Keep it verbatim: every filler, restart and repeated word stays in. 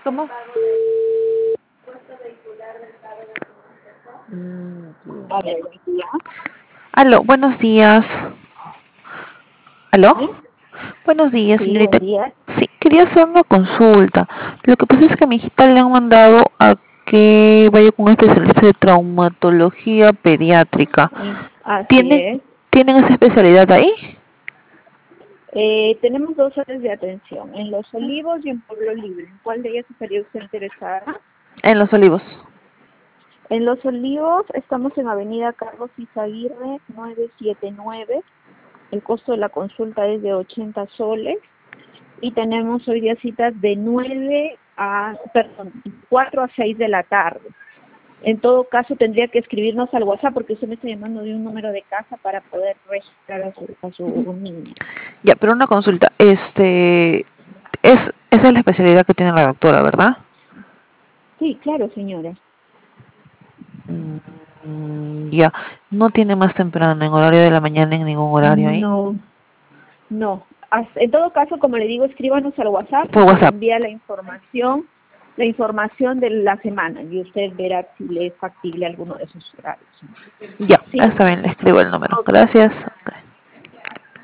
¿Cómo? A ver, ¿ya? Aló, buenos días. ¿Aló? ¿Sí? Buenos días, Sí, buen señorita. día. Sí, quería hacer una consulta. Lo que pasa es que a mi hijita le han mandado a que vaya con un especialista de traumatología pediátrica. Mm, Así ¿Tienen, es. ¿tienen esa especialidad ahí? Eh, tenemos dos áreas de atención, en Los Olivos y en Pueblo Libre. ¿En cuál de ellas estaría usted interesada? En Los Olivos. En Los Olivos estamos en Avenida Carlos Izaguirre, novecientos setenta y nueve. El costo de la consulta es de ochenta soles. Y tenemos hoy día citas de nueve a, perdón, cuatro a seis de la tarde. En todo caso, tendría que escribirnos al WhatsApp porque usted me está llamando de un número de casa para poder registrar a su, a su niña. Ya, pero una consulta. Este, es, esa es la especialidad que tiene la doctora, ¿verdad? Sí, claro, señora. Mm, ya. No tiene más temprano, en horario de la mañana, en ningún horario ahí. No, no. As- En todo caso, como le digo, escríbanos al WhatsApp Por y se le WhatsApp. envía la información, la información de la semana y usted verá si le es factible alguno de esos horarios. Ya, ¿Sí? está bien, le escribo el número. Ok. Gracias. Ok.